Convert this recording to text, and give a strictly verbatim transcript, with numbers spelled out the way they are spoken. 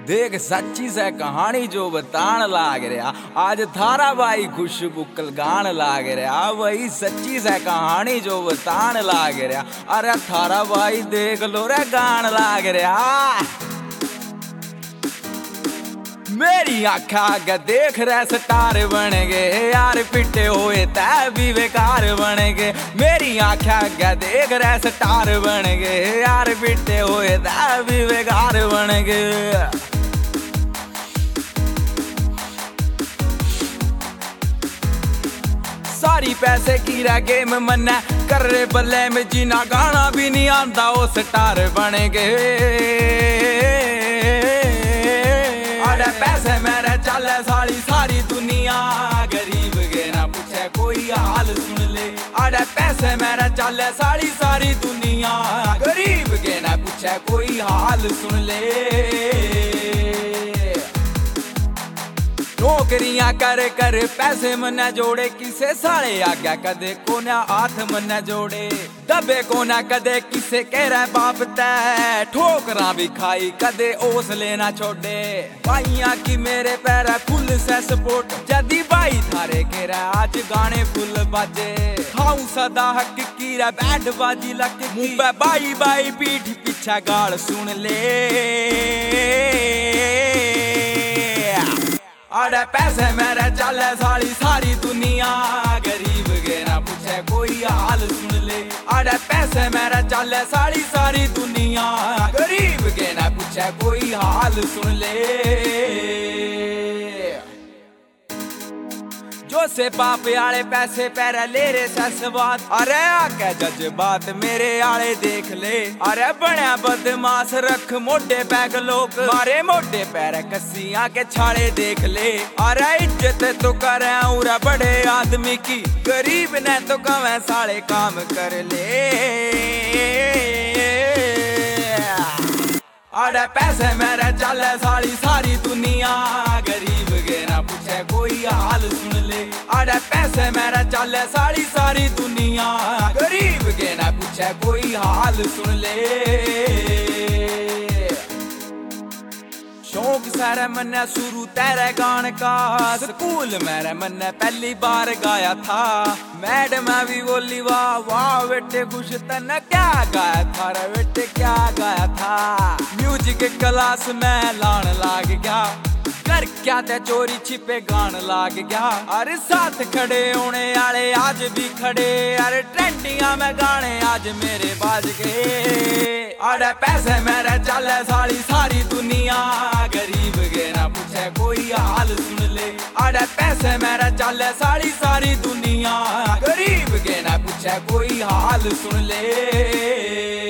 देख सच्ची से कहानी जो बतान लाग रहा, आज थारा भाई खुशबू गान लाग रहा। वही सच्ची से कहानी जो बतान लाग रहा, अरे थारा भाई देख लो रे गान लाग रहा। मेरी आँखा आगे देख रहे स्टार बन गए, यार पिटे हुए तै भी बेकार बन गए। मेरी आँखा आगे देख रहे स्टार बन गए, यार पिटे हुए तै भी बेकार बन गए। सारी पैसे की रा गेम मन्ना कर रे बल्ले में जीना, गाना भी नहीं आंदा वो स्टार बन गए। अरे पैसे मेरे चले साली सारी दुनिया, गरीब के ना पूछे कोई हाल सुन ले। अरे पैसे मेरे चले साली सारी दुनिया, गरीब के ना पूछे कोई हाल सुन ले। नौकरियां कर कर पैसे मन्ना जोड़े, किसे साले आज्ञा कदे कोना हाथ मन्ना जोड़े। दबे कोना कदे किसे कह रहा बाप तै, ठोकरा भी खाई कदे ओस लेना छोड़े। भाइयां की मेरे पैरा फुल से सपोर्ट, जदी भाई थारे कह रहा आज गाने फुल बाजे। खाऊं सदा हक की रा बैठ बाजी लक, मुंह पे बाई बाई पीठ पीछा गाल सुन ले। अरे पैसे मेरे चले साली सारी दुनिया, गरीब के ना पूछे कोई हाल सुन ले। अरे पैसे मेरे चले साली सारी दुनिया, गरीब के ना पूछे कोई हाल सुन ले। जो से पाप आले पैसे पैरा ले रे सस बात, अरे आके जज बात मेरे आले देख ले। अरे बनया बदमाश रख मोटे पैग लोग, मारे मोटे पैर कसियां के छाले देख ले। अरे इज्जत तो करे उरा बड़े आदमी की, गरीब ने तो कवे साले काम कर ले। अरे पैसे मेरे चले साली सारी दुनिया, गरीब के ना पूछे कोई हाल सुन ले। अरे पैसे मेरे चले साली सारी दुनिया, गरीब के ना पूछे कोई हाल सुन ले। शौक सारे मन्ने शुरू तेरे गान का, स्कूल मेरे मन्ने पहली बार गाया था। मैडम भी बोली वाह वाह बेटे खुश तने क्या गाया था रे बेटे क्या गाया था। म्यूजिक क्लास में लान लाग गया, कर क्या ते चोरी छिपे गान लाग गया। अरे साथ खड़े होने आले आज भी खड़े, अरे ट्रेंडिंग में गाने आज मेरे बाज गए। अरे पैसे मेरे चले साली सारी दुनिया, गरीब के ना पूछे कोई हाल सुन ले। अरे पैसे मेरे चले साली सारी दुनिया, गरीब के ना पूछे कोई हाल सुन ले।